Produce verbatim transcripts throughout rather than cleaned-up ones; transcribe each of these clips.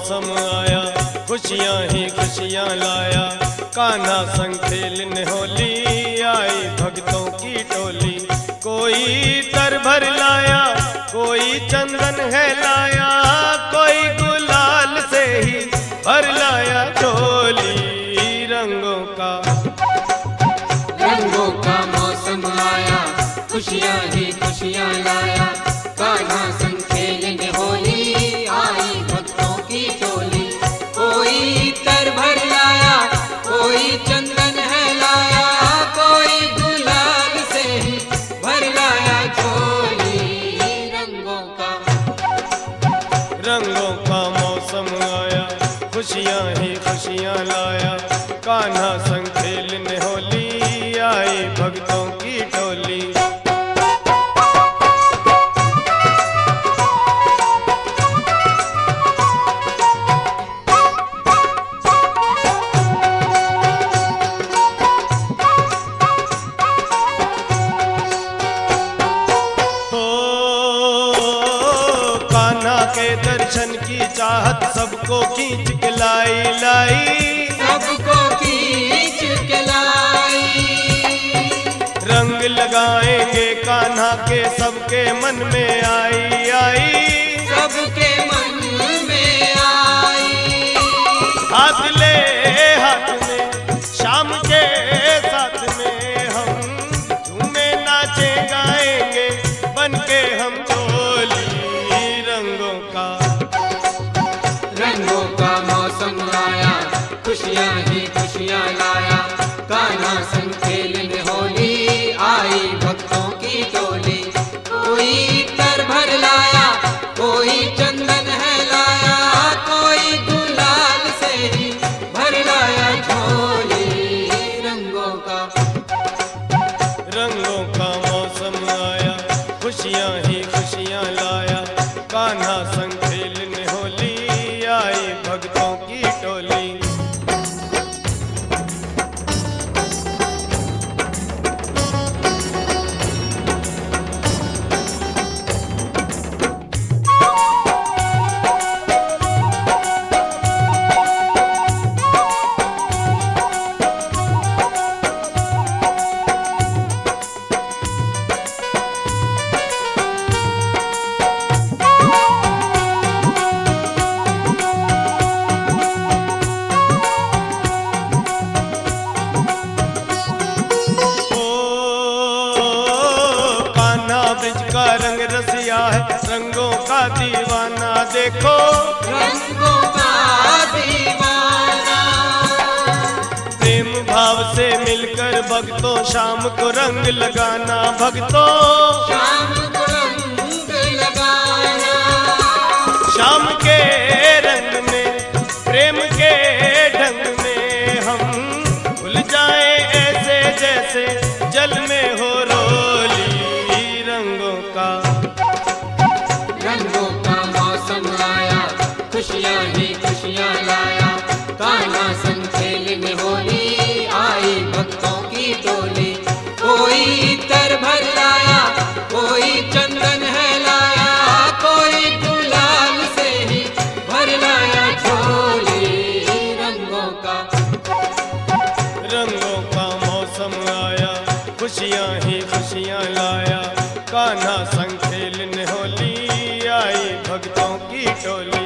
मौसम आया, खुशियाँ ही खुशियाँ लाया। कान्हा संग खेलने होली, आई भक्तों की टोली। कोई तर भर लाया, कोई चंदन है लाया, कोई गुलाल से ही भर लाया झोली। रंगों का रंगों का मौसम आया, खुशियाँ ही खुशियाँ लाया। कान्हा संग खेलने होली, आई भक्तों की टोली। कोई तर भर लाया, कोई चंदन है लाया, कोई गुलाल से ही भर लाया झोली। रंगों का रंगों का मौसम आया, खुशियाँ ही खुशियाँ लाया। कान्हा संग खेलने होली, आई भक्तों की टोली। के दर्शन की चाहत सबको खींच के लाई लाई, सबको खींच के लाई। रंग लगाएंगे कान्हा के सबके मन में आई आई, सबके मन में आई। हाथ ले हाथ में शाम के साथ में हम झूमे नाचे गाएंगे बन के हम झोली। रंगों का रंगों का मौसम आया, खुशियाँ ही खुशियाँ लाया। कान्हा संग खेलने होली, आई भक्तों की टोली। कोई तर भर लाया, कोई चंदन है लाया, कोई गुलाल से ही भर लाया झोली। रंगों का रंगों का मौसम आया, खुशियाँ ही खुशियाँ लाया। कान्हा संग खेलने होली, आई भक्तों की टोली। का रंग रसिया है, रंगों का दीवाना देखो, रंगों का दीवाना। प्रेम भाव से मिलकर भक्तों शाम को रंग लगाना, भक्तों शाम को रंग लगाना। शाम के रंग में प्रेम के ढंग में हम भूल जाएं ऐसे जैसे जल में हो रोली। रंगों का रंगों का मौसम आया, खुशियाँ ही खुशियाँ लाया। कान्हा संग खेलने होली, आई भक्तों की टोली। कोई तर भर लाया, कोई चंदन है लाया, कोई गुलाल से ही भर लाया झोली। रंगों का रंगों का मौसम आया, खुशियाँ ही खुशियाँ लाया। कान्हा संग खेलने होली, आई भक्तों की टोली।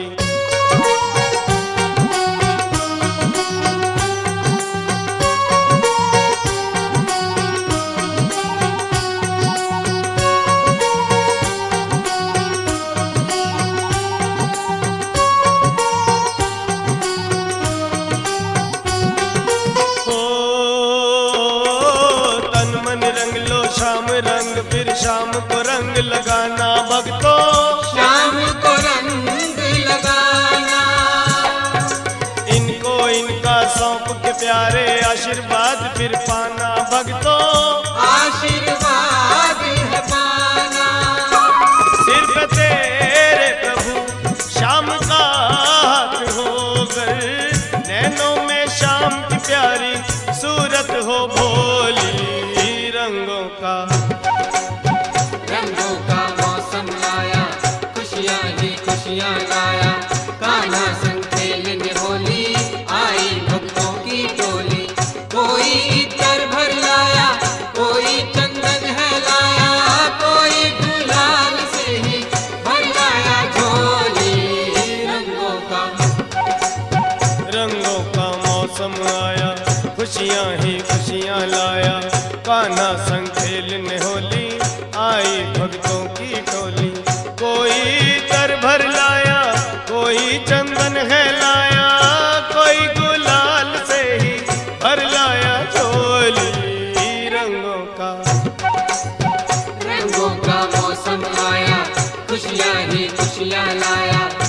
शाम रंग फिर शाम को रंग लगाना, भक्तों शाम को रंग लगाना। इनको इनका सौंप के प्यारे आशीर्वाद फिर पाना, भक्तों आशीर्वाद है पाना। सिर पे तेरे प्रभु शाम का हाथ होकर, नैनों में शाम की प्यारी सूरत हो भोली। रंगों का रंगों का मौसम आया, खुशियाँ ही खुशियाँ लाया। कान्हा संग खुशियों का मौसम आया, खुशियाँ ही खुशियाँ लाया।